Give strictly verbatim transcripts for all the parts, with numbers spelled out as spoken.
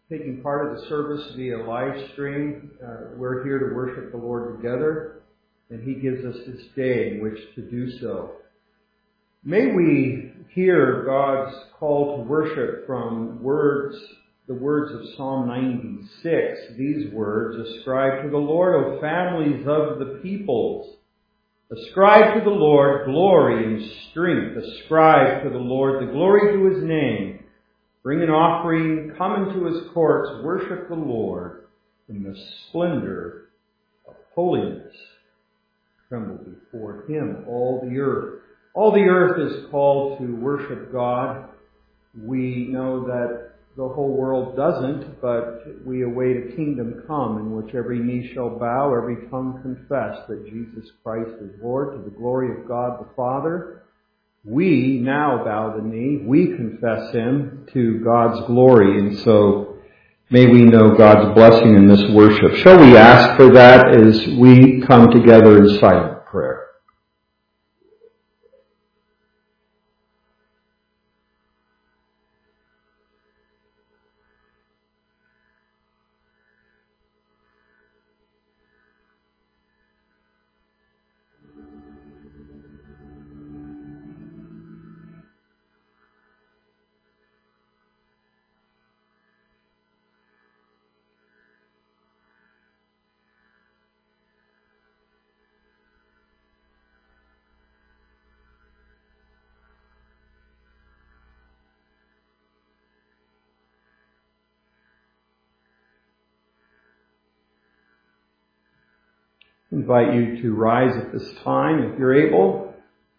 taking part of the service via live stream. Uh, we're here to worship the Lord together, and He gives us this day in which to do so. May we hear God's call to worship from words, the words of Psalm ninety-six. These words, ascribe to the Lord, O families of the peoples. Ascribe to the Lord glory and strength. Ascribe to the Lord the glory to His name. Bring an offering, come into His courts, worship the Lord in the splendor of holiness. Tremble before Him, all the earth. All the earth is called to worship God. We know that the whole world doesn't, but we await a kingdom come in which every knee shall bow, every tongue confess that Jesus Christ is Lord, to the glory of God the Father. We now bow the knee. We confess Him to God's glory. And so may we know God's blessing in this worship. Shall we ask for that as we come together in silent prayer? I invite you to rise at this time if you're able.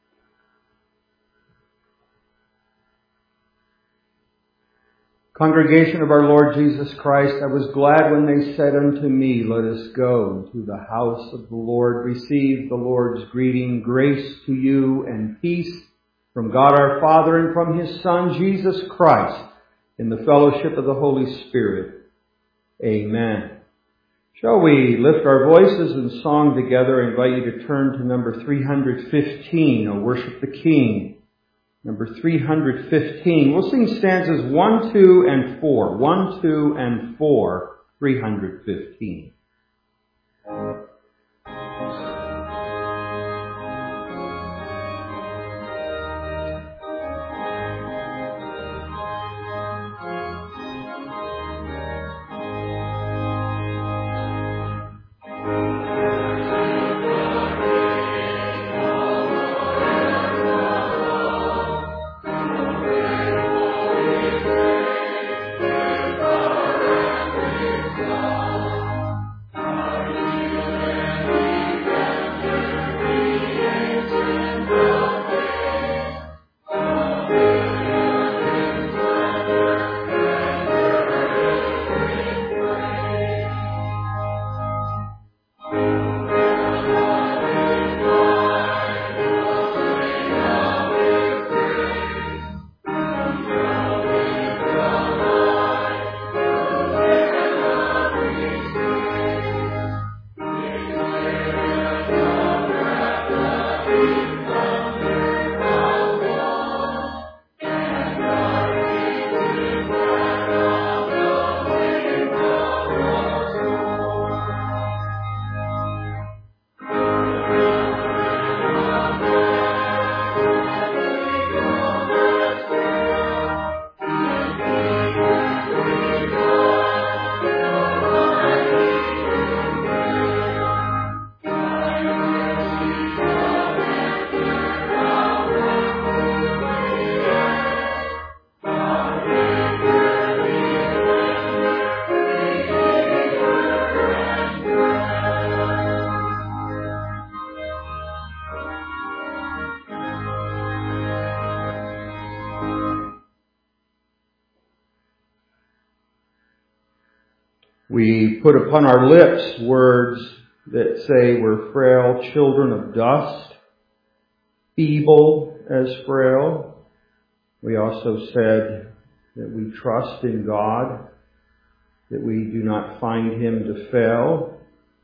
Congregation of our Lord Jesus Christ, I was glad when they said unto me, let us go into the house of the Lord. Receive the Lord's greeting, grace to you and peace from God our Father and from His Son, Jesus Christ, in the fellowship of the Holy Spirit. Amen. Shall we lift our voices in song together? I invite you to turn to number three hundred fifteen, O Worship the King. Number three hundred fifteen. We'll sing stanzas one, two, and four. one, two, and four. three hundred fifteen. We put upon our lips words that say we're frail children of dust, feeble as frail. We also said that we trust in God, that we do not find Him to fail.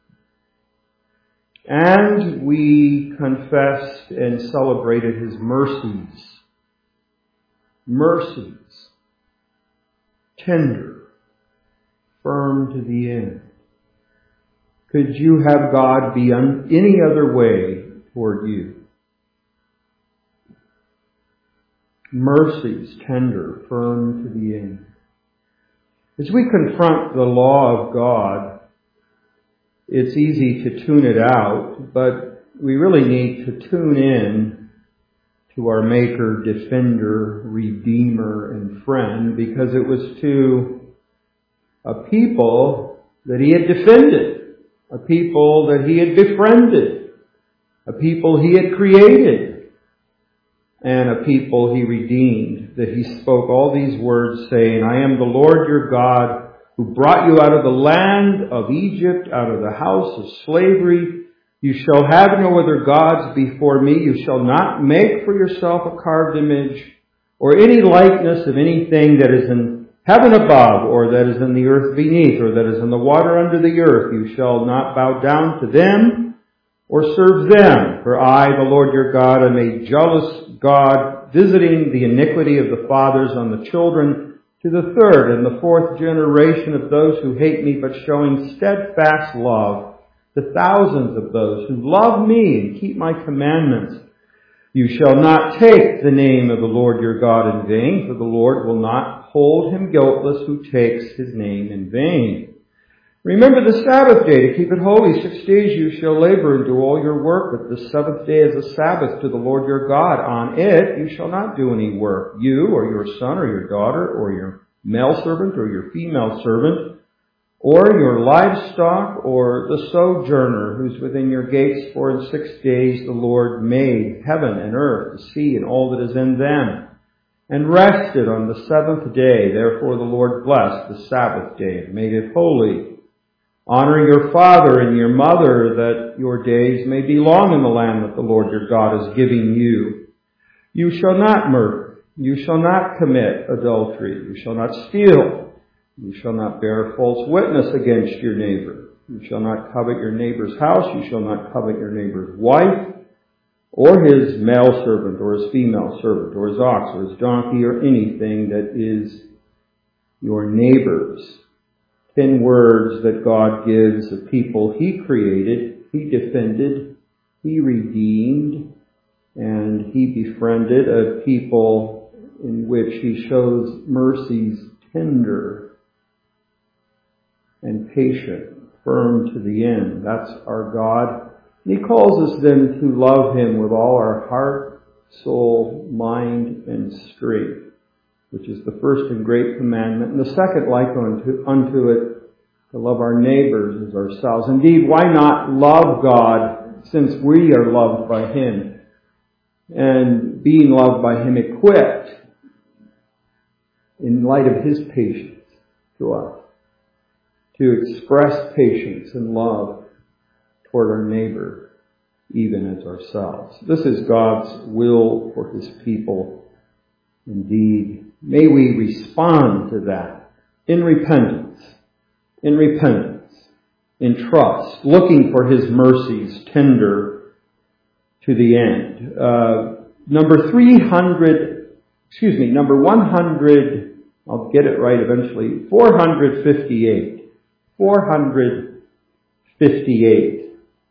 And we confessed and celebrated His mercies. Mercies. Tender, firm to the end. Could you have God be un- any other way toward you? Mercies tender, firm to the end. As we confront the law of God, it's easy to tune it out, but we really need to tune in to our Maker, Defender, Redeemer, and Friend, because it was to a people that He had defended, a people that He had befriended, a people He had created, and a people He redeemed, that He spoke all these words saying, I am the Lord your God who brought you out of the land of Egypt, out of the house of slavery. You shall have no other gods before me. You shall not make for yourself a carved image or any likeness of anything that is in heaven above or that is in the earth beneath or that is in the water under the earth. You shall not bow down to them or serve them. For I, the Lord your God, am a jealous God, visiting the iniquity of the fathers on the children to the third and the fourth generation of those who hate me, but showing steadfast love to thousands of those who love me and keep my commandments. You shall not take the name of the Lord your God in vain, for the Lord will not hold him guiltless who takes his name in vain. Remember the Sabbath day to keep it holy. Six days you shall labor and do all your work, but the seventh day is a Sabbath to the Lord your God. On it you shall not do any work, you or your son or your daughter or your male servant or your female servant, or your livestock or the sojourner who's within your gates. For in six days the Lord made heaven and earth, the sea and all that is in them, and rested on the seventh day. Therefore the Lord blessed the Sabbath day and made it holy. Honor your father and your mother, that your days may be long in the land that the Lord your God is giving you. You shall not murder. You shall not commit adultery. You shall not steal. You shall not bear false witness against your neighbor. You shall not covet your neighbor's house. You shall not covet your neighbor's wife, or his male servant, or his female servant, or his ox, or his donkey, or anything that is your neighbor's. Ten words that God gives of people He created, He defended, He redeemed, and He befriended, a people in which He shows mercies tender and patient, firm to the end. That's our God. And He calls us then to love Him with all our heart, soul, mind, and strength, which is the first and great commandment. And the second, like unto, unto it, to love our neighbors as ourselves. Indeed, why not love God, since we are loved by Him, and being loved by Him, equipped in light of His patience to us, to express patience and love toward our neighbor, even as ourselves. This is God's will for His people. Indeed, may we respond to that in repentance, in repentance, in trust, looking for His mercies tender to the end. Uh, number three hundred, excuse me, number one hundred, I'll get it right eventually, four hundred fifty-eight. four hundred fifty-eight.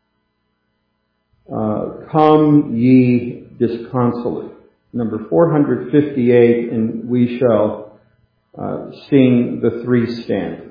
Uh, come ye disconsolate. Number four hundred fifty-eight, and we shall uh, sing the three stanzas.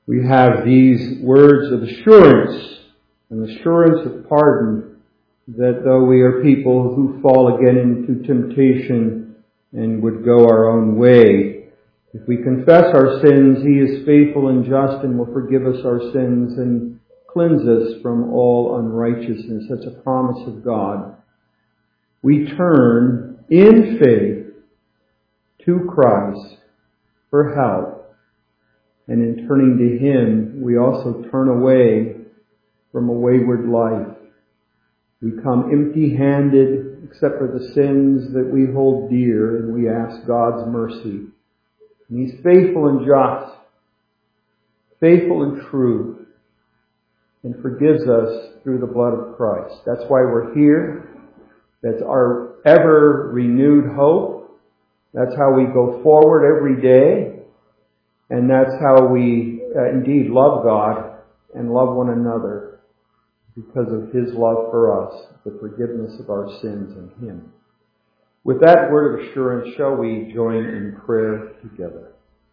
we have these words of assurance, an assurance of pardon, that though we are people who fall again into temptation and would go our own way, if we confess our sins, He is faithful and just and will forgive us our sins and cleanse us from all unrighteousness. That's a promise of God. We turn in faith to Christ for help. And in turning to Him, we also turn away from a wayward life. We come empty-handed, except for the sins that we hold dear, and we ask God's mercy. And He's faithful and just, faithful and true, and forgives us through the blood of Christ. That's why we're here. That's our ever renewed hope. That's how we go forward every day. And that's how we uh, indeed love God and love one another, because of His love for us, the forgiveness of our sins in Him. With that word of assurance, shall we join in prayer together?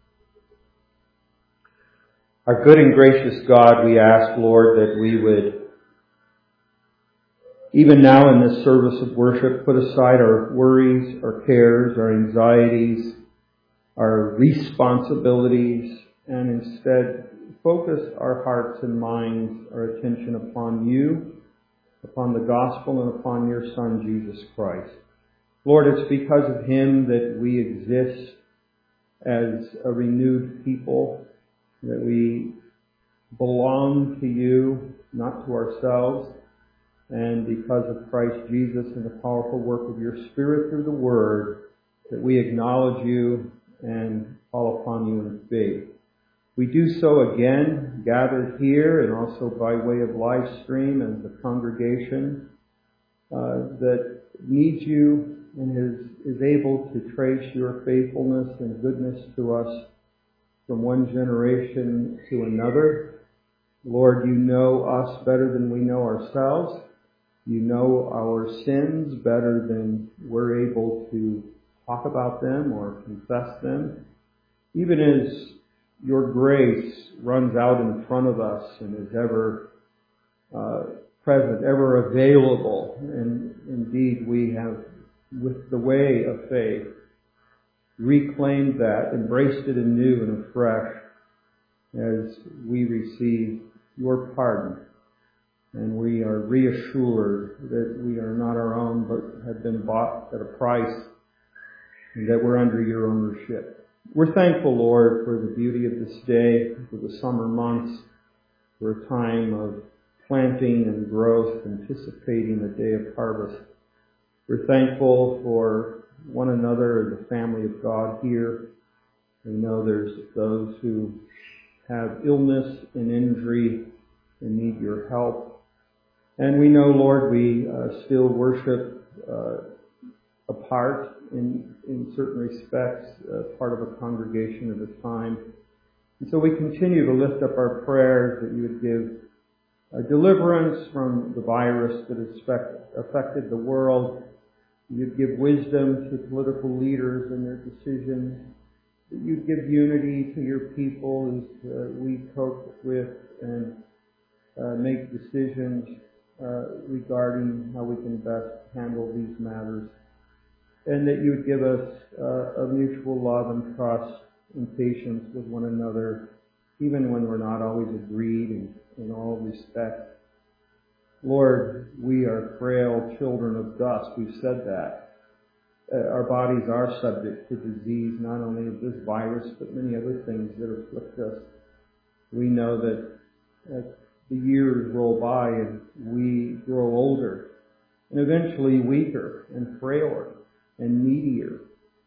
Our good and gracious God, we ask, Lord, that we would, even now in this service of worship, put aside our worries, our cares, our anxieties, our responsibilities, and instead focus our hearts and minds, our attention upon You, upon the gospel, and upon Your Son, Jesus Christ. Lord, it's because of Him that we exist as a renewed people, that we belong to You, not to ourselves, and because of Christ Jesus and the powerful work of Your Spirit through the Word, that we acknowledge You and call upon You in faith. We do so again, gathered here and also by way of live stream as the congregation uh, that needs You and is, is able to trace Your faithfulness and goodness to us from one generation to another. Lord, You know us better than we know ourselves. You know our sins better than we're able to talk about them or confess them. Even as Your grace runs out in front of us and is ever uh, present, ever available. And indeed, we have, with the way of faith, reclaimed that, embraced it anew and afresh as we receive Your pardon. And we are reassured that we are not our own, but have been bought at a price, and that we're under Your ownership. We're thankful, Lord, for the beauty of this day, for the summer months, for a time of planting and growth, anticipating the day of harvest. We're thankful for one another, the family of God here. We know there's those who have illness and injury and need Your help. And we know, Lord, we uh, still worship uh, apart in, in certain respects, uh, part of a congregation at a time. And so we continue to lift up our prayers that You would give a deliverance from the virus that has affected the world. You'd give wisdom to political leaders in their decisions. That You'd give unity to Your people as uh, we cope with and uh, make decisions uh, regarding how we can best handle these matters. And that You would give us uh, a mutual love and trust and patience with one another, even when we're not always agreed in, in all respect. Lord, we are frail children of dust. We've said that. Uh, our bodies are subject to disease, not only of this virus, but many other things that afflict us. We know that as the years roll by and we grow older, and eventually weaker and frailer and needier.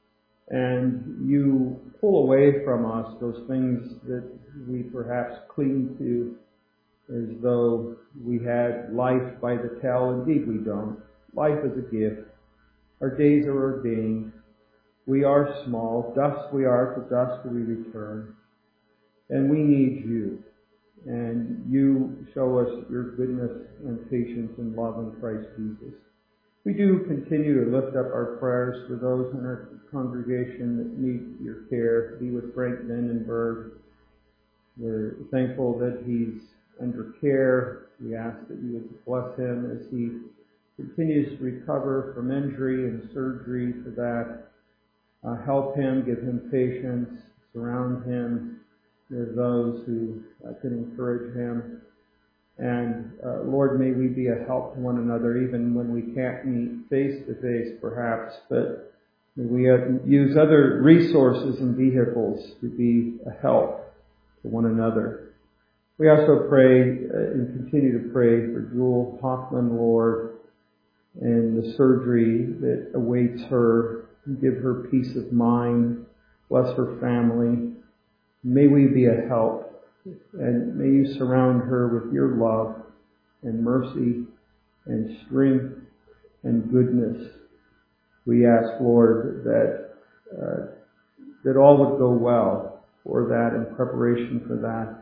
And You pull away from us those things that we perhaps cling to as though we had life by the tail. Indeed, we don't. Life is a gift. Our days are ordained. We are small. Dust we are, to dust we return. And we need You. And You show us Your goodness and patience and love in Christ Jesus. We do continue to lift up our prayers for those in our congregation that need Your care. Be with Frank Vandenberg, We're thankful that he's under care. We ask that you would bless him as he continues to recover from injury and surgery for that. Uh, help him, give him patience, surround him with those who uh, can encourage him. And uh, Lord, may we be a help to one another even when we can't meet face to face perhaps, but may we uh, use other resources and vehicles to be a help to one another. We also pray uh, and continue to pray for Jewel Hoffman, Lord, and the surgery that awaits her. Give her peace of mind. Bless her family. May we be a help. And may you surround her with your love and mercy and strength and goodness. We ask, Lord, that uh, that all would go well for that in preparation for that.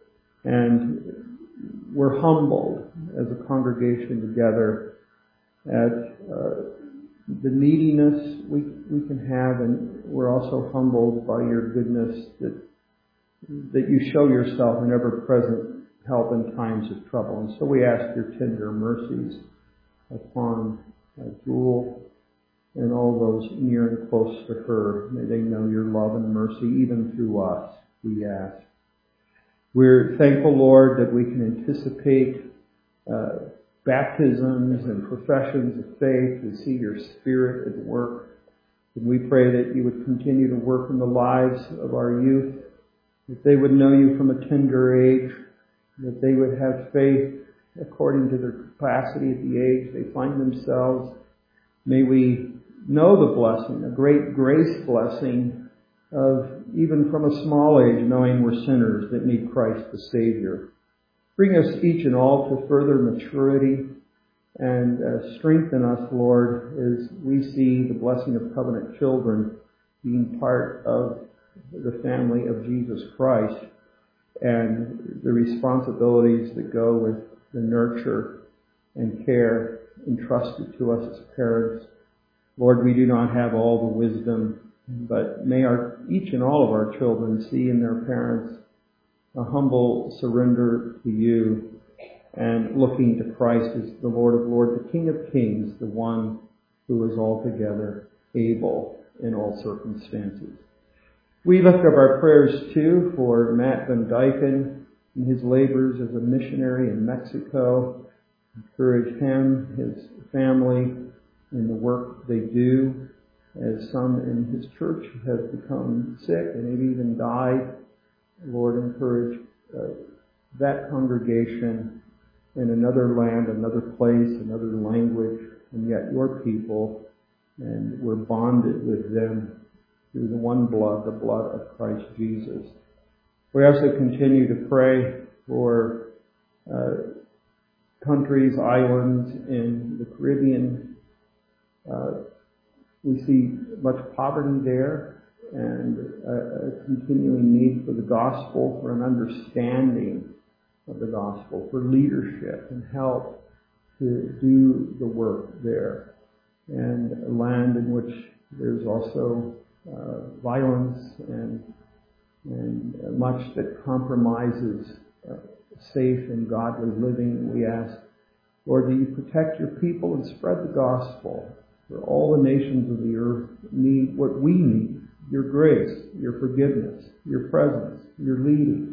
And we're humbled as a congregation together at uh, the neediness we we can have, and we're also humbled by your goodness that that you show yourself an ever-present help in times of trouble. And so we ask your tender mercies upon uh, Jewel and all those near and close to her. May they know your love and mercy even through us, we ask. We're thankful, Lord, that we can anticipate uh, baptisms and professions of faith. We see your Spirit at work. And we pray that you would continue to work in the lives of our youth, that they would know you from a tender age, that they would have faith according to their capacity at the age they find themselves. May we know the blessing, a great grace blessing of even from a small age knowing we're sinners that need Christ the Savior. Bring us each and all to further maturity and uh, strengthen us, Lord, as we see the blessing of covenant children being part of the family of Jesus Christ and the responsibilities that go with the nurture and care entrusted to us as parents. Lord, we do not have all the wisdom, but may our each and all of our children see in their parents a humble surrender to you and looking to Christ as the Lord of Lords, the King of Kings, the one who is altogether able in all circumstances. We lift up our prayers, too, for Matt Van Dyken and his labors as a missionary in Mexico. Encourage him, his family, in the work they do, as some in his church have become sick and have even died. Lord, encourage uh, that congregation in another land, another place, another language, and yet your people, and we're bonded with them through the one blood, the blood of Christ Jesus. We also continue to pray for uh, countries, islands in the Caribbean. Uh, we see much poverty there and a, a continuing need for the gospel, for an understanding of the gospel, for leadership and help to do the work there. And a land in which there's also Uh, violence and and much that compromises uh, safe and godly living. We ask, Lord, that you protect your people and spread the gospel, for all the nations of the earth need what we need: your grace, your forgiveness, your presence, your leading.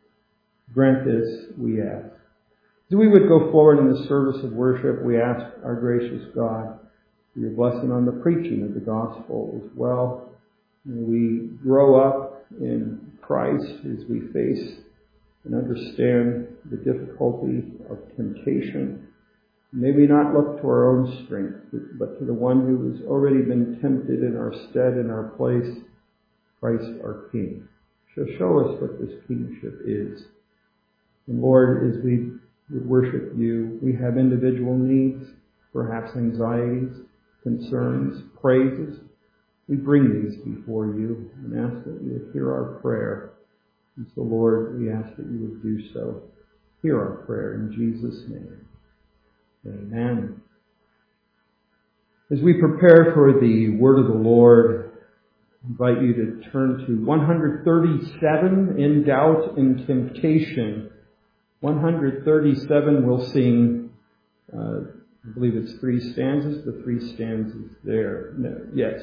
Grant this, we ask. As we would go forward in the service of worship, we ask our gracious God for your blessing on the preaching of the gospel as well. May we grow up in Christ as we face and understand the difficulty of temptation. May we not look to our own strength, but to the one who has already been tempted in our stead, in our place, Christ our King. So show us what this kingship is. And Lord, as we worship you, we have individual needs, perhaps anxieties, concerns, praises. We bring these before you and ask that you would hear our prayer. And so, Lord, we ask that you would do so. Hear our prayer in Jesus' name. Amen. As we prepare for the word of the Lord, invite you to turn to one thirty-seven, In Doubt and Temptation. one thirty-seven, we'll sing, uh, I believe it's three stanzas, the three stanzas there. No, yes.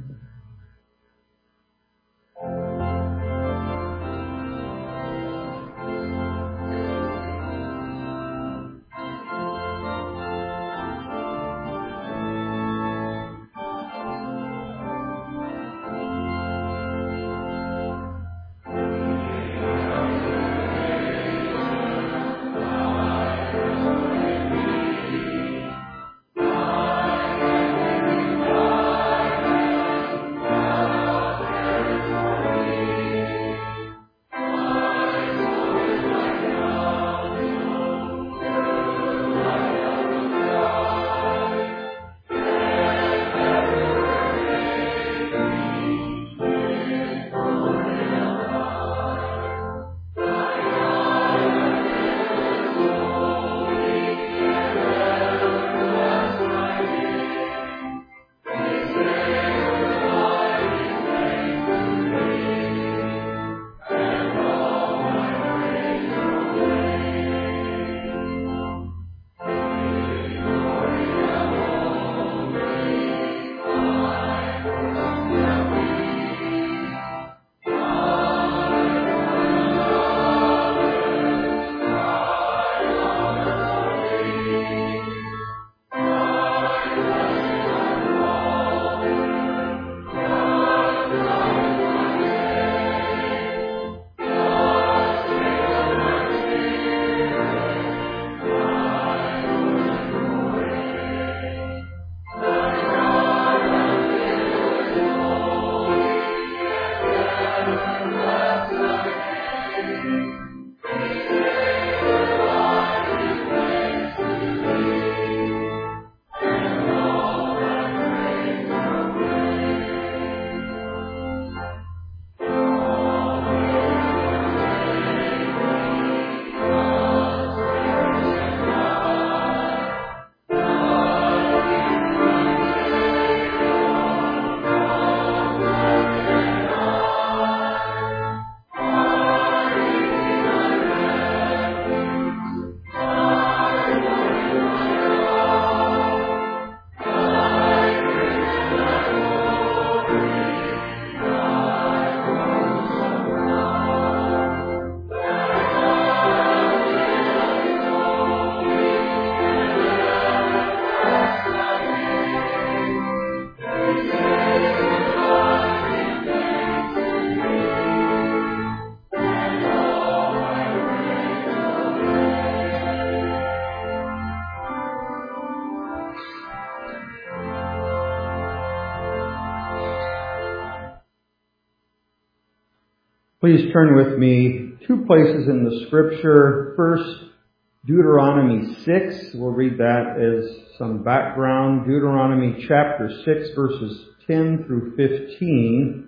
Please turn with me two places in the Scripture. First, Deuteronomy six. We'll read that as some background. Deuteronomy chapter six, verses ten through fifteen.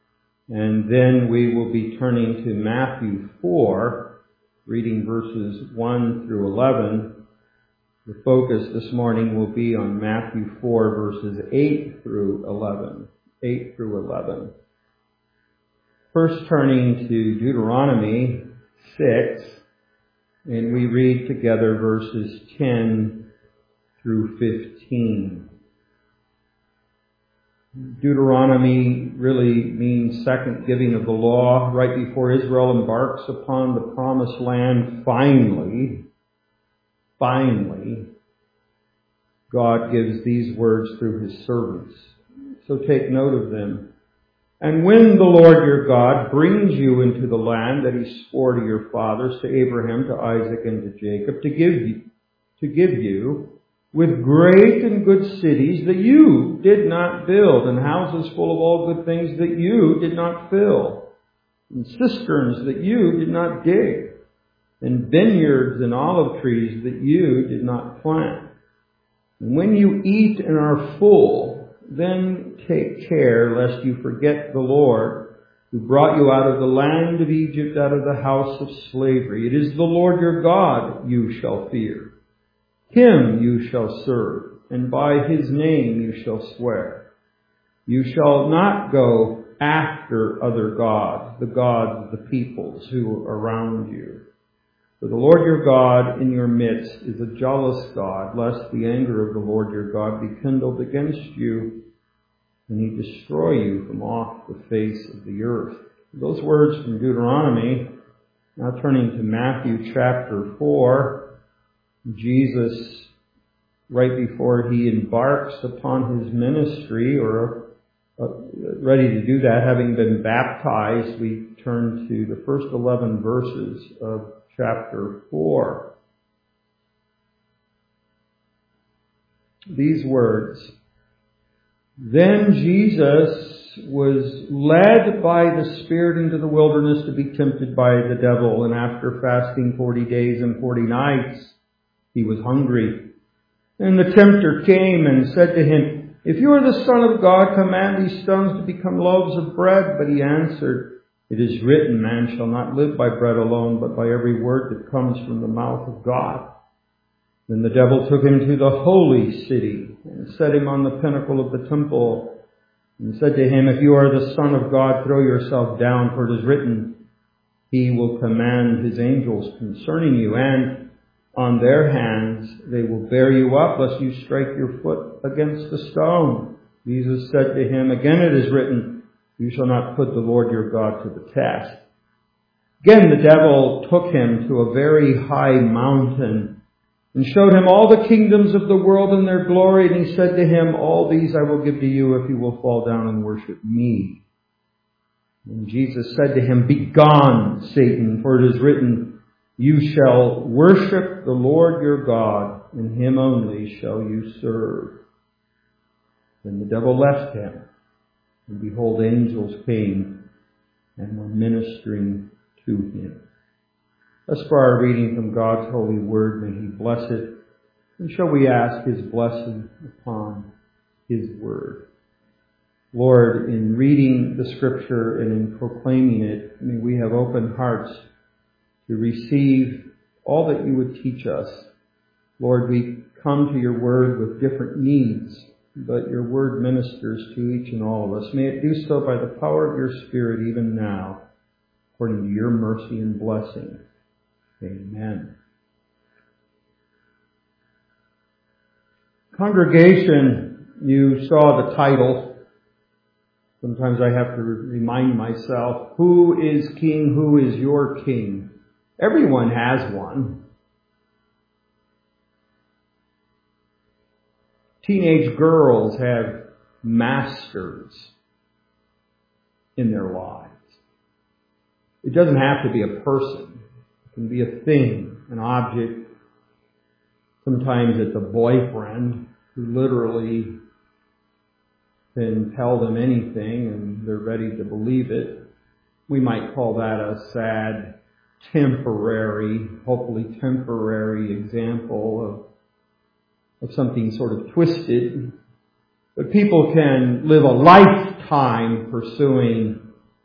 And then we will be turning to Matthew four, reading verses one through eleven. The focus this morning will be on Matthew four, verses eight through eleven. eight through eleven. First turning to Deuteronomy six, and we read together verses ten through fifteen. Deuteronomy really means second giving of the law, right before Israel embarks upon the promised land. Finally, finally, God gives these words through His servants. So take note of them. And when the Lord your God brings you into the land that He swore to your fathers, to Abraham, to Isaac, and to Jacob, to give you, to give you, with great and good cities that you did not build, and houses full of all good things that you did not fill, and cisterns that you did not dig, and vineyards and olive trees that you did not plant. And when you eat and are full, then take care lest you forget the Lord, who brought you out of the land of Egypt, out of the house of slavery. It is the Lord your God you shall fear. Him you shall serve, and by His name you shall swear. You shall not go after other gods, the gods of the peoples who are around you. For the Lord your God in your midst is a jealous God, lest the anger of the Lord your God be kindled against you, and he destroy you from off the face of the earth. Those words from Deuteronomy. Now turning to Matthew chapter four, Jesus, right before he embarks upon his ministry, or uh, ready to do that, having been baptized, we turn to the first eleven verses of chapter four. These words, "Then Jesus was led by the Spirit into the wilderness to be tempted by the devil, and after fasting forty days and forty nights, he was hungry. And the tempter came and said to him, 'If you are the Son of God, command these stones to become loaves of bread.' But he answered, 'It is written, man shall not live by bread alone, but by every word that comes from the mouth of God.' Then the devil took him to the holy city and set him on the pinnacle of the temple and said to him, 'If you are the Son of God, throw yourself down, for it is written, he will command his angels concerning you, and on their hands they will bear you up, lest you strike your foot against a stone.' Jesus said to him, 'Again it is written, you shall not put the Lord your God to the test.' Again the devil took him to a very high mountain and showed him all the kingdoms of the world and their glory, and he said to him, 'All these I will give to you if you will fall down and worship me.' And Jesus said to him, 'Begone, Satan, for it is written, you shall worship the Lord your God, and him only shall you serve.' Then the devil left him, and behold, angels came and were ministering to him." Thus far our reading from God's holy word. May he bless it. And shall we ask his blessing upon his word. Lord, in reading the scripture and in proclaiming it, may we have open hearts to receive all that you would teach us. Lord, we come to your word with different needs, but your word ministers to each and all of us. May it do so by the power of your Spirit even now, according to your mercy and blessing. Amen. Congregation, you saw the title. Sometimes I have to remind myself, who is king? Who is your king? Everyone has one. Teenage girls have masters in their lives. It doesn't have to be a person. It can be a thing, an object. Sometimes it's a boyfriend who literally can tell them anything and they're ready to believe it. We might call that a sad, temporary, hopefully temporary example of, of something sort of twisted. But people can live a lifetime pursuing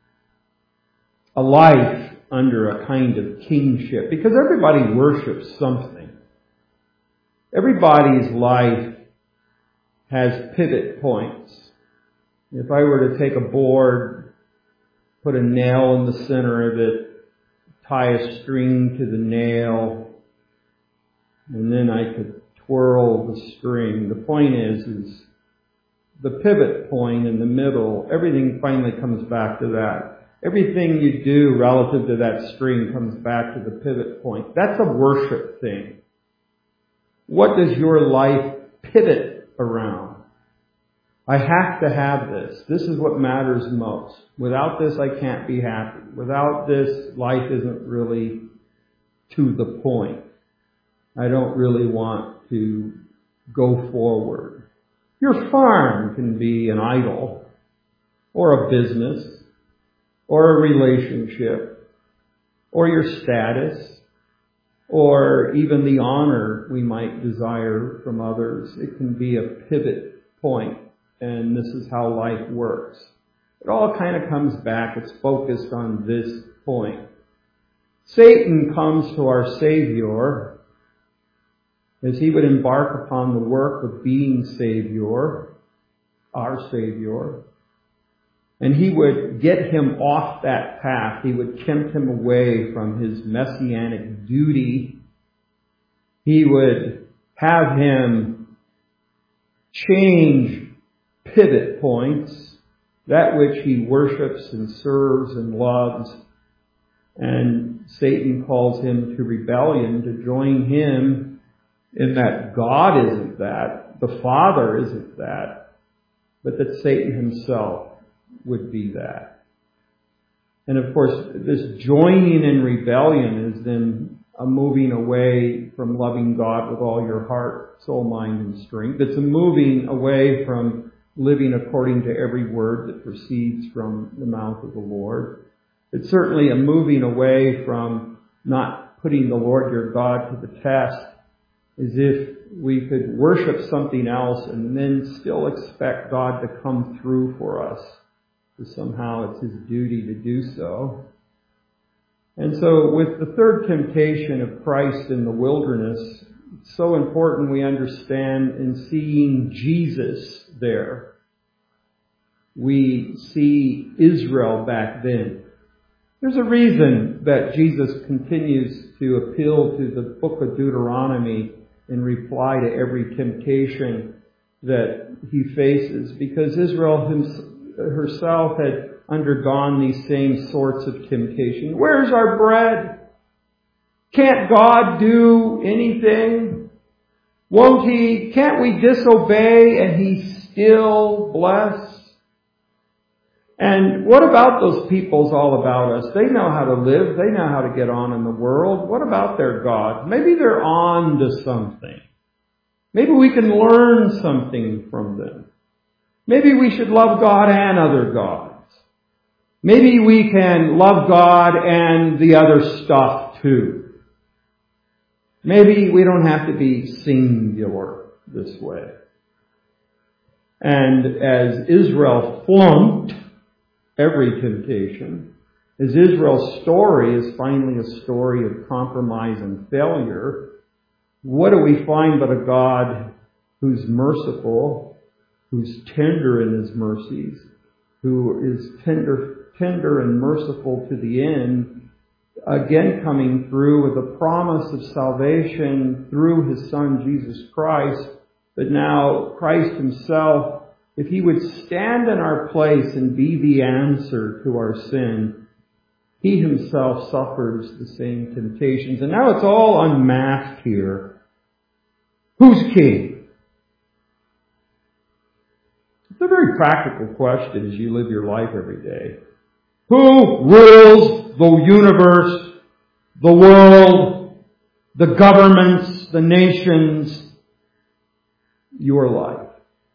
a life under a kind of kingship, because everybody worships something. Everybody's life has pivot points. If I were to take a board, put a nail in the center of it, tie a string to the nail, and then I could twirl the string. The point is, is the pivot point in the middle, everything finally comes back to that. Everything you do relative to that string comes back to the pivot point. That's a worship thing. What does your life pivot around? I have to have this. This is what matters most. Without this, I can't be happy. Without this, life isn't really to the point. I don't really want to go forward. Your farm can be an idol, or a business, or a relationship, or your status, or even the honor we might desire from others. It can be a pivot point, and this is how life works. It all kind of comes back. It's focused on this point. Satan comes to our Savior as he would embark upon the work of being Savior, our Savior. And he would get him off that path. He would tempt him away from his messianic duty. He would have him change pivot points, that which he worships and serves and loves. And Satan calls him to rebellion, to join him in that God isn't that, the Father isn't that, but that Satan himself would be that. And of course, this joining in rebellion is then a moving away from loving God with all your heart, soul, mind, and strength. It's a moving away from living according to every word that proceeds from the mouth of the Lord. It's certainly a moving away from not putting the Lord your God to the test, as if we could worship something else and then still expect God to come through for us. Because somehow it's his duty to do so. And so with the third temptation of Christ in the wilderness, it's so important we understand in seeing Jesus there. We see Israel back then. There's a reason that Jesus continues to appeal to the book of Deuteronomy in reply to every temptation that he faces, because Israel himself herself had undergone these same sorts of temptation. Where's our bread? Can't God do anything? Won't he? Can't we disobey and he still bless? And what about those peoples all about us? They know how to live. They know how to get on in the world. What about their God? Maybe they're on to something. Maybe we can learn something from them. Maybe we should love God and other gods. Maybe we can love God and the other stuff too. Maybe we don't have to be singular this way. And as Israel flunked every temptation, as Israel's story is finally a story of compromise and failure, what do we find but a God who's merciful, who's tender in his mercies, who is tender, tender and merciful to the end, again coming through with a promise of salvation through his Son, Jesus Christ. But now Christ himself, if he would stand in our place and be the answer to our sin, he himself suffers the same temptations. And now it's all unmasked here. Who's king? It's a very practical question as you live your life every day. Who rules the universe, the world, the governments, the nations, your life?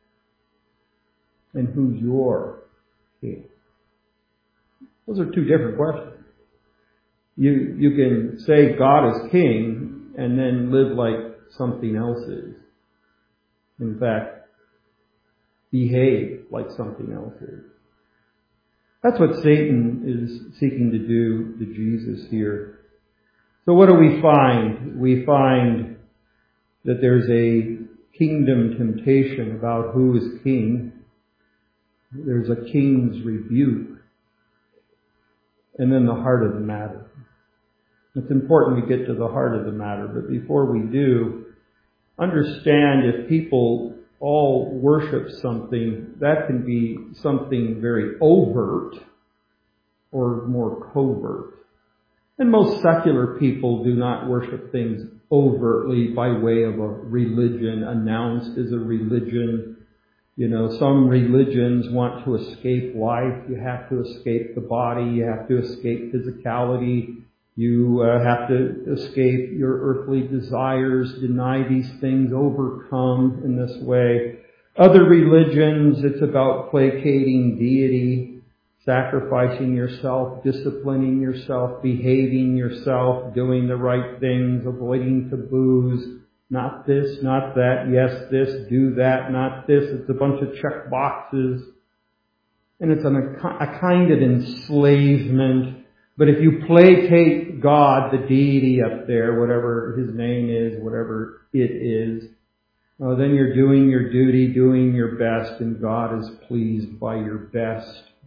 And who's your king? Those are two different questions. You, you can say God is king and then live like something else is. In fact, behave like something else is. That's what Satan is seeking to do to Jesus here. So what do we find? We find that there's a kingdom temptation about who is king. There's a king's rebuke. And then the heart of the matter. It's important we get to the heart of the matter, but before we do, understand if people all worship something, that can be something very overt or more covert. And most secular people do not worship things overtly by way of a religion, announced as a religion. You know, some religions want to escape life. You have to escape the body. You have to escape physicality. You uh, have to escape your earthly desires, deny these things, overcome in this way. Other religions, it's about placating deity, sacrificing yourself, disciplining yourself, behaving yourself, doing the right things, avoiding taboos, not this, not that, yes, this, do that, not this. It's a bunch of check boxes. And it's an, a kind of enslavement. But if you placate God, the deity up there, whatever his name is, whatever it is, well, then you're doing your duty, doing your best, and God is pleased by your best,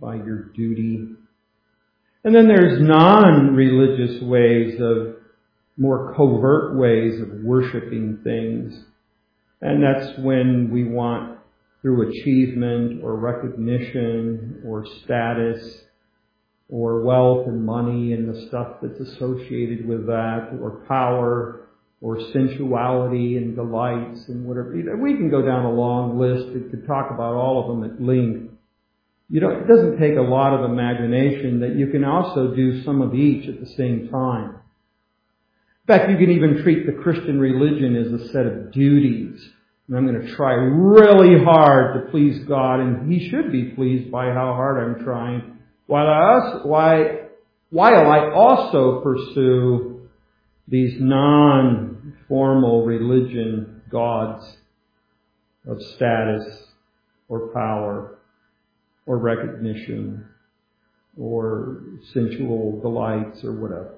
by your duty. And then there's non-religious ways of, more covert ways of worshiping things. And that's when we want, through achievement or recognition or status or wealth and money and the stuff that's associated with that, or power or sensuality and delights and whatever. We can go down a long list. We could talk about all of them at length. You know, it doesn't take a lot of imagination that you can also do some of each at the same time. In fact, you can even treat the Christian religion as a set of duties. And I'm going to try really hard to please God, and He should be pleased by how hard I'm trying, while I, why, while I also pursue these non-formal religion gods of status or power or recognition or sensual delights or whatever.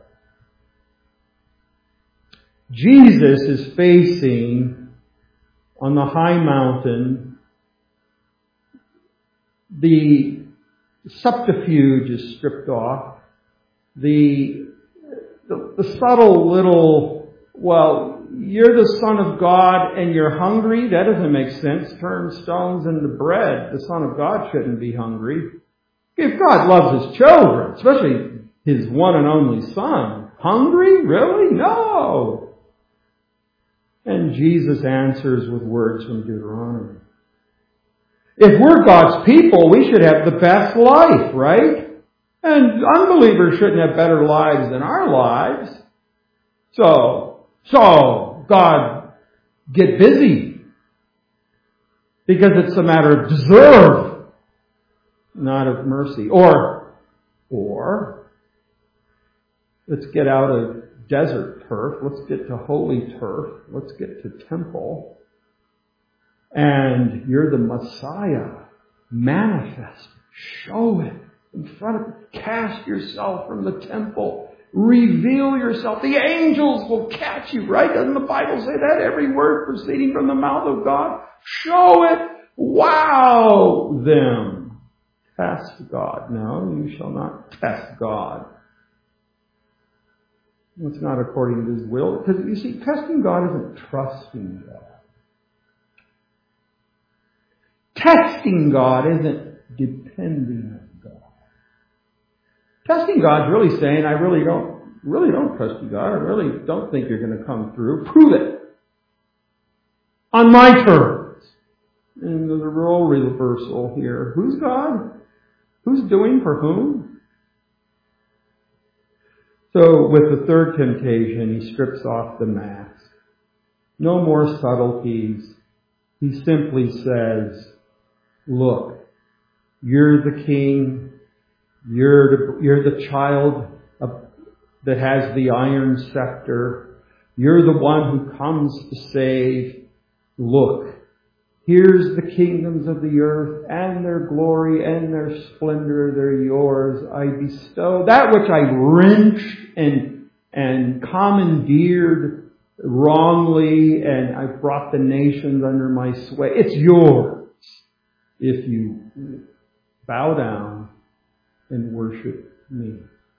Jesus is facing on the high mountain. The subterfuge is stripped off. The, the, the subtle little, well, you're the Son of God and you're hungry? That doesn't make sense. Turn stones into bread. The Son of God shouldn't be hungry. If God loves His children, especially His one and only Son, hungry? Really? No. And Jesus answers with words from Deuteronomy. If we're God's people, we should have the best life, right? And unbelievers shouldn't have better lives than our lives. So, so, God, get busy. Because it's a matter of deserve, not of mercy. Or, or, let's get out of desert turf. Let's get to holy turf. Let's get to temple. And you're the Messiah. Manifest. Show it in front of it. Cast yourself from the temple. Reveal yourself. The angels will catch you, right? Doesn't the Bible say that? Every word proceeding from the mouth of God. Show it. Wow them. Test God. No, you shall not test God. It's not according to His will. Because you see, testing God isn't trusting God. Testing God isn't depending on God. Testing God's really saying, I really don't, really don't trust you, God. I really don't think you're going to come through. Prove it. On my terms. And there's a role reversal here. Who's God? Who's doing for whom? So with the third temptation, He strips off the mask. No more subtleties. He simply says, look, you're the king. You're the, you're the child of, that has the iron scepter. You're the one who comes to save. Look, here's the kingdoms of the earth and their glory and their splendor. They're yours. I bestow that which I wrenched and, and commandeered wrongly, and I brought the nations under my sway. It's yours if you bow down and worship me.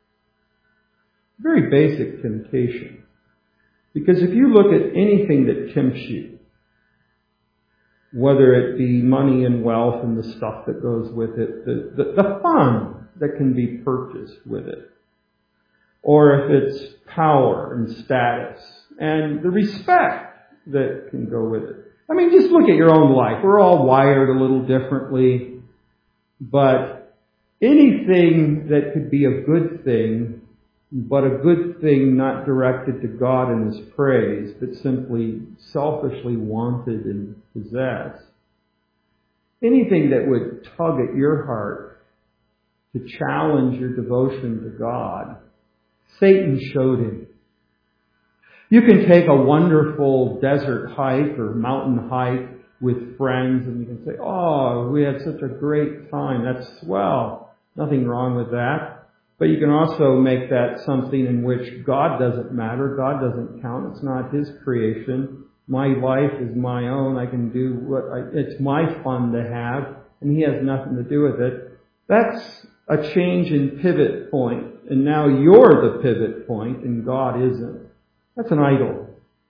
Very basic temptation. Because if you look at anything that tempts you, whether it be money and wealth and the stuff that goes with it, the, the, the fun that can be purchased with it, or if it's power and status and the respect that can go with it. I mean, just look at your own life. We're all wired a little differently, but anything that could be a good thing, but a good thing not directed to God and His praise, but simply selfishly wanted and possessed. Anything that would tug at your heart to challenge your devotion to God, Satan showed him. You can take a wonderful desert hike or mountain hike with friends and you can say, oh, we had such a great time. That's swell. Nothing wrong with that. But you can also make that something in which God doesn't matter. God doesn't count. It's not His creation. My life is my own. I can do what I, it's my fun to have, and He has nothing to do with it. That's a change in pivot point. And now you're the pivot point and God isn't. That's an idol.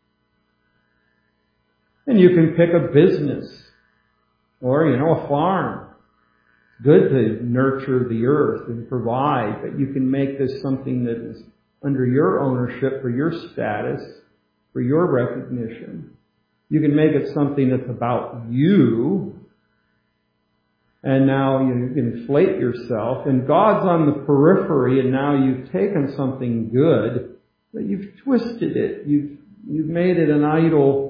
And you can pick a business or, you know, a farm. It's good to nurture the earth and provide, but you can make this something that is under your ownership, for your status, for your recognition. You can make it something that's about you. And now you inflate yourself. And God's on the periphery, and now you've taken something good, but you've twisted it. You've, you've made it an idol.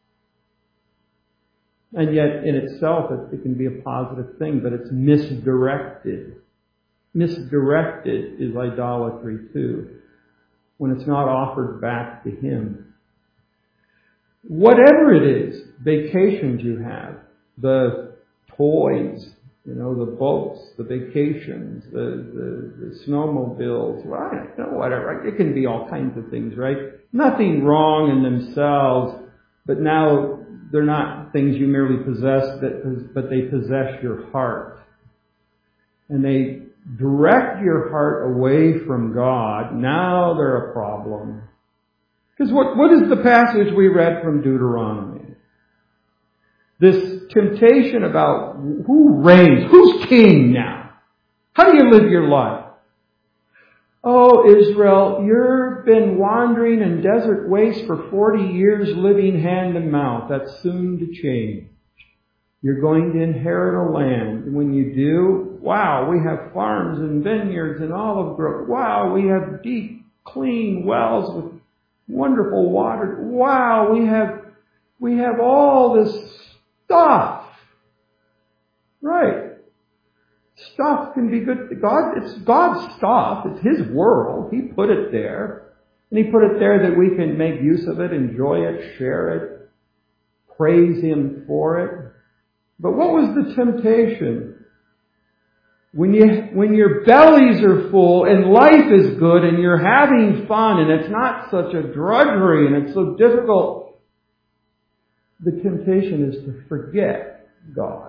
And yet, in itself, it, it can be a positive thing, but it's misdirected. Misdirected is idolatry too, when it's not offered back to Him. Whatever it is, vacations you have, the toys, you know, the boats, the vacations, the, the, the snowmobiles, well, I don't know, whatever. It can be all kinds of things, right? Nothing wrong in themselves, but now they're not things you merely possess, but they possess your heart. And they direct your heart away from God. Now they're a problem. Because what, what is the passage we read from Deuteronomy? This temptation about who reigns, who's king now? How do you live your life? Oh, Israel, you've been wandering in desert wastes for forty years, living hand to mouth. That's soon to change. You're going to inherit a land. And when you do, wow, we have farms and vineyards and olive groves. Wow, we have deep, clean wells with wonderful water. Wow, we have, we have all this stuff. Right. Stuff can be good. God, it's God's stuff. It's His world. He put it there. And He put it there that we can make use of it, enjoy it, share it, praise Him for it. But what was the temptation? When you, when your bellies are full and life is good and you're having fun and it's not such a drudgery and it's so difficult, the temptation is to forget God.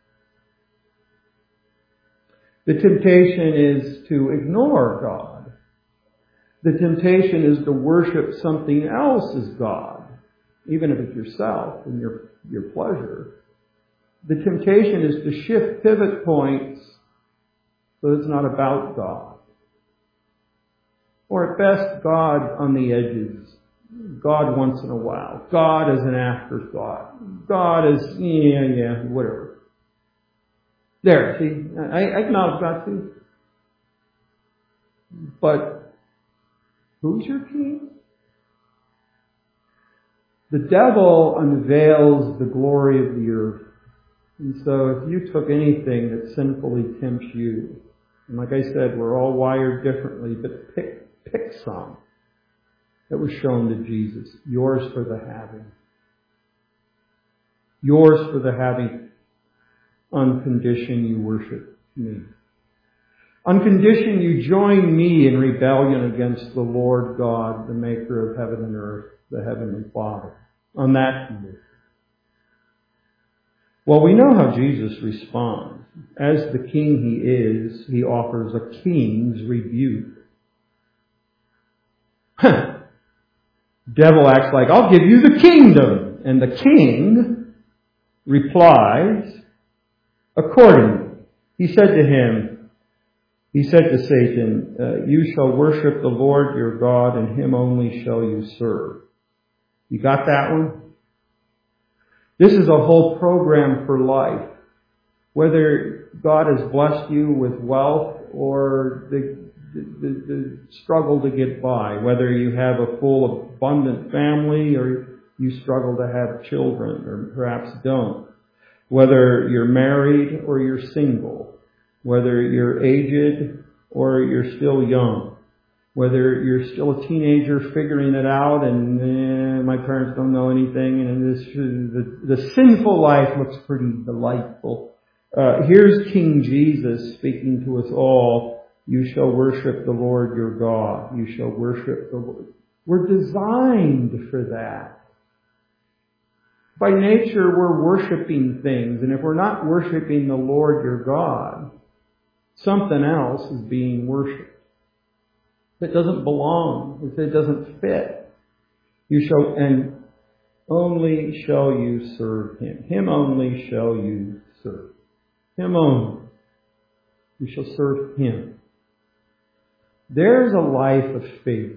The temptation is to ignore God. The temptation is to worship something else as God, even if it's yourself and your, your pleasure. The temptation is to shift pivot points so it's not about God. Or at best, God on the edges. God once in a while. God as an afterthought. God is, yeah, yeah, whatever. There, see, I, I acknowledge God too. But who's your king? The devil unveils the glory of the earth. And so if you took anything that sinfully tempts you, and like I said, we're all wired differently, but pick, pick some that was shown to Jesus. Yours for the having. Yours for the having. On condition you worship me. On condition you join me in rebellion against the Lord God, the maker of heaven and earth, the Heavenly Father. On that condition. Well, we know how Jesus responds. As the king He is, He offers a king's rebuke. Devil acts like, I'll give you the kingdom. And the king replies, accordingly. He said to him, he said to Satan, uh, you shall worship the Lord your God, and Him only shall you serve. You got that one? This is a whole program for life. Whether God has blessed you with wealth or the, the, the struggle to get by, whether you have a full, abundant family or you struggle to have children or perhaps don't. Whether you're married or you're single, whether you're aged or you're still young, whether you're still a teenager figuring it out and eh, my parents don't know anything and this, the, the sinful life looks pretty delightful. Uh, here's King Jesus speaking to us all. You shall worship the Lord your God. You shall worship the Lord. We're designed for that. By nature, we're worshiping things. And if we're not worshiping the Lord your God, something else is being worshipped. If it doesn't belong, if it doesn't fit, you shall, and only shall you serve Him. Him only shall you serve. Him only. You shall serve Him. There's a life of faith.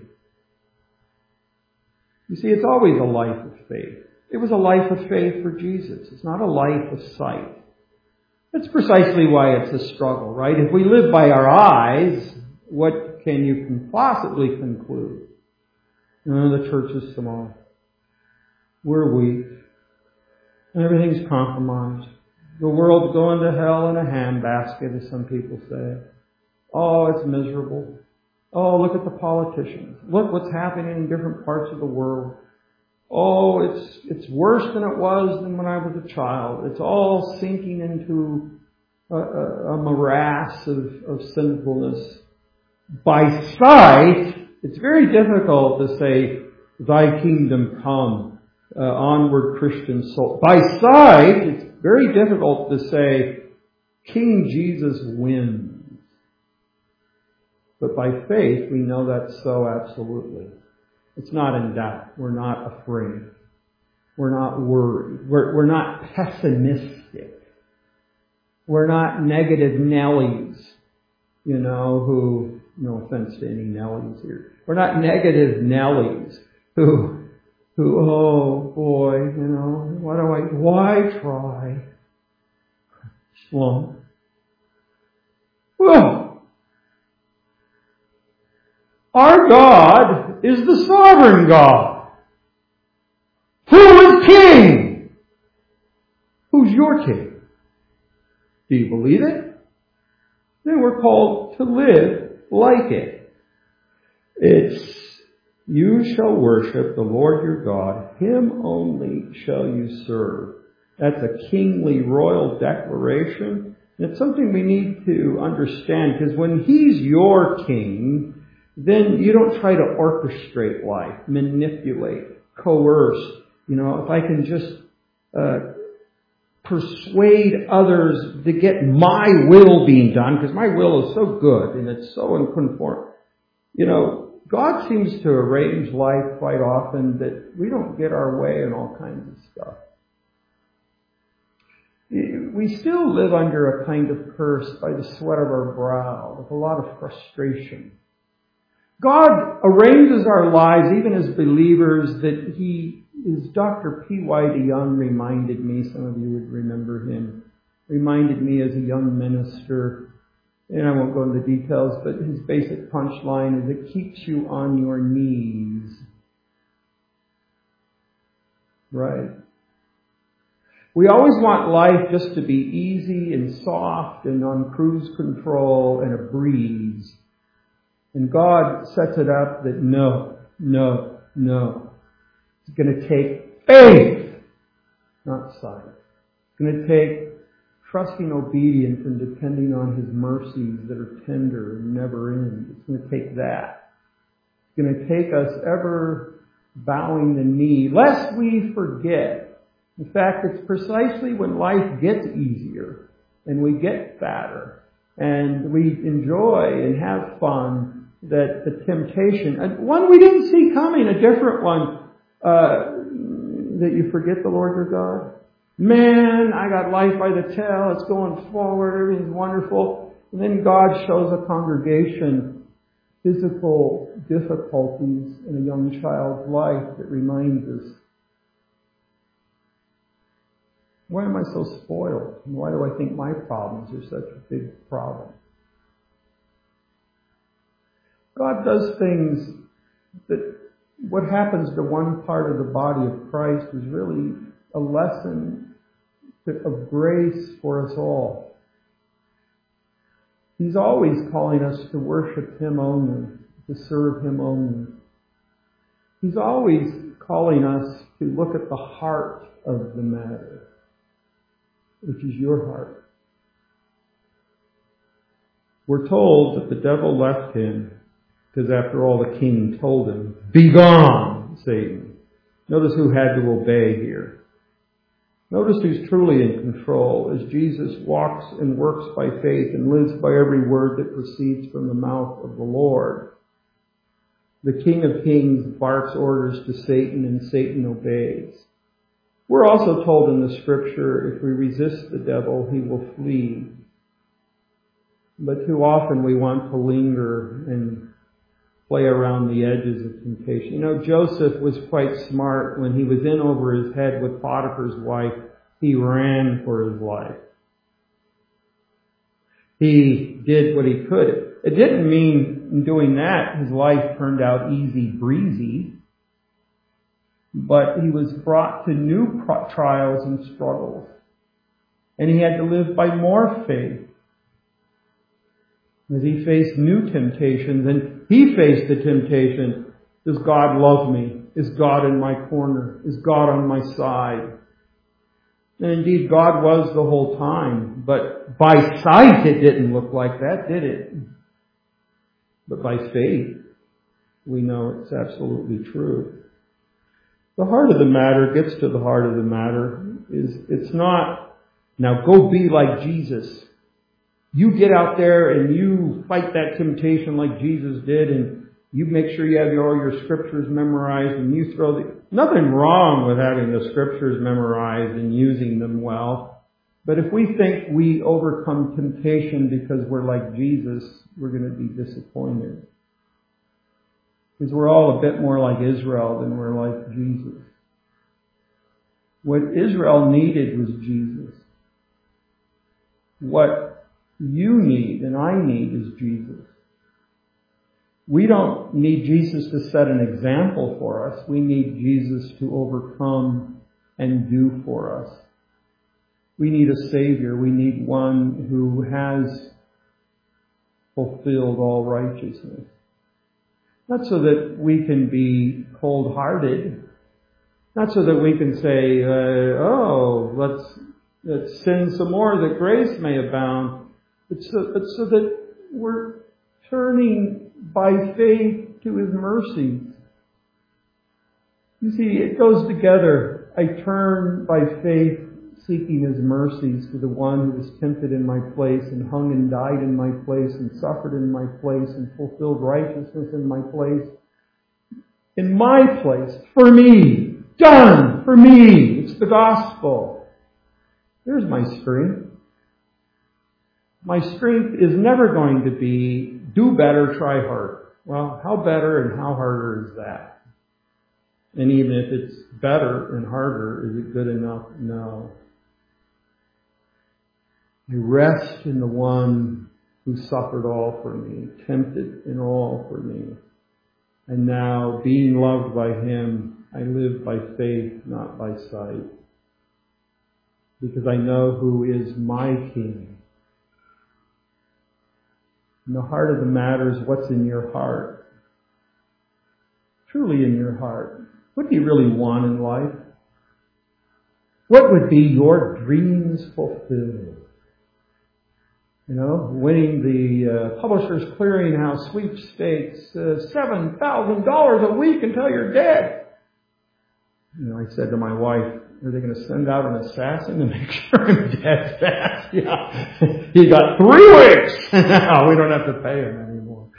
You see, it's always a life of faith. It was a life of faith for Jesus. It's not a life of sight. That's precisely why it's a struggle, right? If we live by our eyes, what can you possibly conclude? Oh, the church is small. We're weak. Everything's compromised. The world's going to hell in a handbasket, as some people say. Oh, it's miserable. Oh, look at the politicians. Look what's happening in different parts of the world. Oh, it's it's worse than it was than when I was a child. It's all sinking into a, a, a morass of, of sinfulness. By sight, it's very difficult to say, Thy kingdom come, uh, onward Christian soul. By sight, it's very difficult to say, King Jesus wins. But by faith, we know that's so absolutely. It's not in doubt. We're not afraid. We're not worried. We're, we're not pessimistic. We're not negative Nellies, you know, who, no offense to any Nellies here. We're not negative Nellies who, who, oh boy, you know, why do I, why try? Slump. Well, our God is the sovereign God. Who is king? Who's your king? Do you believe it? Then we're called to live like it. It's, you shall worship the Lord your God. Him only shall you serve. That's a kingly royal declaration. And it's something we need to understand, because when He's your king, then you don't try to orchestrate life, manipulate, coerce. You know, if I can just uh, persuade others to get my will being done, because my will is so good and it's so in conform. You know, God seems to arrange life quite often that we don't get our way in all kinds of stuff. We still live under a kind of curse by the sweat of our brow, with a lot of frustration. God arranges our lives, even as believers, that He is, Doctor P Y DeYoung reminded me, some of you would remember him, reminded me as a young minister, and I won't go into details, but his basic punchline is, it keeps you on your knees. Right. We always want life just to be easy and soft and on cruise control and a breeze. And God sets it up that no, no, no. It's going to take faith, not sight. It's going to take trusting obedience and depending on His mercies that are tender and never end. It's going to take that. It's going to take us ever bowing the knee, lest we forget. In fact, it's precisely when life gets easier and we get fatter and we enjoy and have fun that the temptation, and one we didn't see coming, a different one, uh, that you forget the Lord your God. Man, I got life by the tail, it's going forward, everything's wonderful. And then God shows a congregation physical difficulties in a young child's life that reminds us, why am I so spoiled? And why do I think my problems are such a big problem? God does things that what happens to one part of the body of Christ is really a lesson of grace for us all. He's always calling us to worship Him only, to serve Him only. He's always calling us to look at the heart of the matter, which is your heart. We're told that the devil left Him because after all the king told him, "Be gone, Satan." Notice who had to obey here. Notice who's truly in control as Jesus walks and works by faith and lives by every word that proceeds from the mouth of the Lord. The King of Kings barks orders to Satan and Satan obeys. We're also told in the Scripture, if we resist the devil, he will flee. But too often we want to linger and play around the edges of temptation. You know, Joseph was quite smart. When he was in over his head with Potiphar's wife, he ran for his life. He did what he could. It didn't mean in doing that his life turned out easy breezy, but he was brought to new trials and struggles. And he had to live by more faith as he faced new temptations. And he faced the temptation, does God love me? Is God in my corner? Is God on my side? And indeed, God was the whole time. But by sight, it didn't look like that, did it? But by faith, we know it's absolutely true. The heart of the matter gets to the heart of the matter. Is it's not, now go be like Jesus. You get out there and you fight that temptation like Jesus did, and you make sure you have all your scriptures memorized, and you throw the... Nothing wrong with having the scriptures memorized and using them well. But if we think we overcome temptation because we're like Jesus, we're going to be disappointed. Because we're all a bit more like Israel than we're like Jesus. What Israel needed was Jesus. What you need and I need is Jesus. We don't need Jesus to set an example for us. We need Jesus to overcome and do for us. We need a Savior. We need one who has fulfilled all righteousness. Not so that we can be cold-hearted. Not so that we can say, uh, oh, let's, let's sin some more that grace may abound. But so, but so that we're turning by faith to His mercies. You see, it goes together. I turn by faith, seeking His mercies, to the one who was tempted in my place and hung and died in my place and suffered in my place and fulfilled righteousness in my place. In my place, for me, done for me. It's the gospel. There's my strength. My strength is never going to be do better, try harder. Well, how better and how harder is that? And even if it's better and harder, is it good enough? No. You rest in the one who suffered all for me, tempted in all for me. And now, being loved by Him, I live by faith, not by sight. Because I know who is my King. And the heart of the matter is what's in your heart. Truly in your heart. What do you really want in life? What would be your dreams fulfilled? You know, winning the uh, Publishers Clearinghouse sweepstakes, uh, seven thousand dollars a week until you're dead. You know, I said to my wife, are they going to send out an assassin to make sure I'm dead fast? Yeah. He got three weeks. No, we don't have to pay him anymore.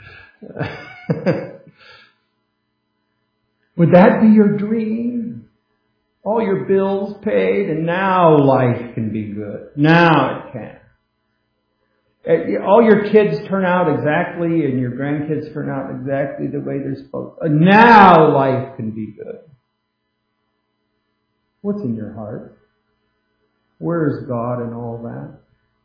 Would that be your dream? All your bills paid, and now life can be good. Now it can. All your kids turn out exactly, and your grandkids turn out exactly the way they're supposed to. Now life can be good. What's in your heart? Where is God in all that?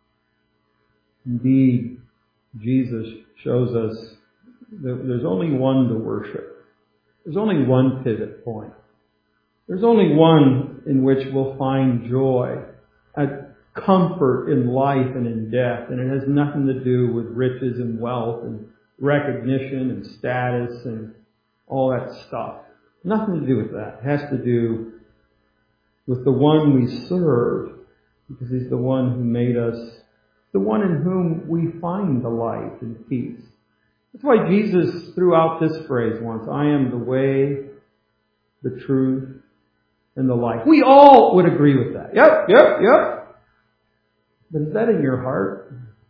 Indeed, Jesus shows us that there's only one to worship. There's only one pivot point. There's only one in which we'll find joy, a comfort in life and in death. And it has nothing to do with riches and wealth and recognition and status and all that stuff. Nothing to do with that. It has to do with the one we serve, because He's the one who made us, the one in whom we find the light and peace. That's why Jesus threw out this phrase once, I am the way, the truth, and the like. We all would agree with that. Yep, yep, yep. But is that in your heart?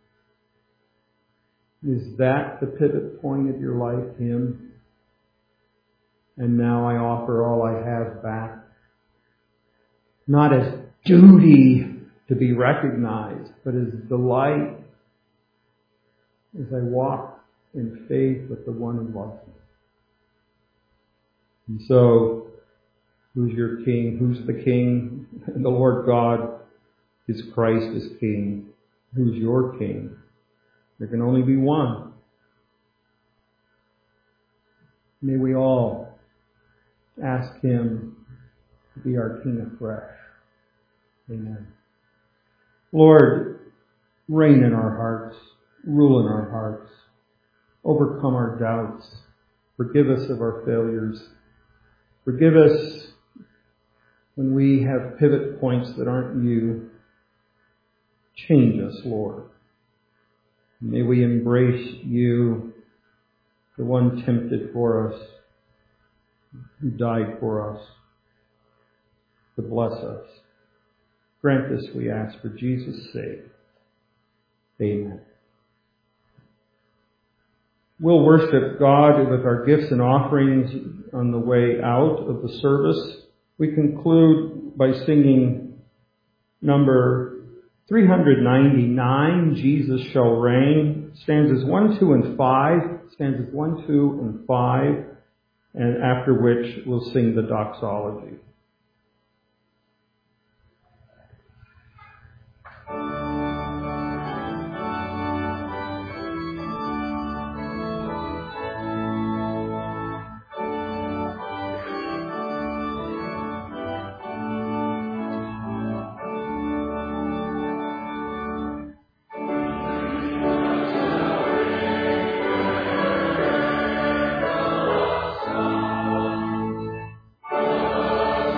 Is that the pivot point of your life, Him? And now I offer all I have back. Not as duty to be recognized, but as delight as I walk in faith with the one who loves me. And so, who's your king? Who's the king? The Lord God is Christ is king. Who's your king? There can only be one. May we all ask Him to be our King afresh. Amen. Lord, reign in our hearts, rule in our hearts, overcome our doubts, forgive us of our failures, forgive us when we have pivot points that aren't you. Change us, Lord. May we embrace you, the one tempted for us, who died for us, to bless us. Grant this, we ask, for Jesus' sake. Amen. We'll worship God with our gifts and offerings on the way out of the service. We conclude by singing number three ninety-nine, Jesus Shall Reign, stanzas one, two, and five, stanzas one, two, and five, and after which we'll sing the doxology. Oh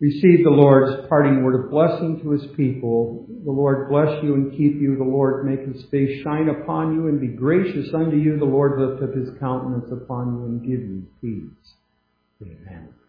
receive the Lord's parting word of blessing to his people. The Lord bless you and keep you. The Lord make his face shine upon you and be gracious unto you. The Lord lift up his countenance upon you and give you peace. Amen.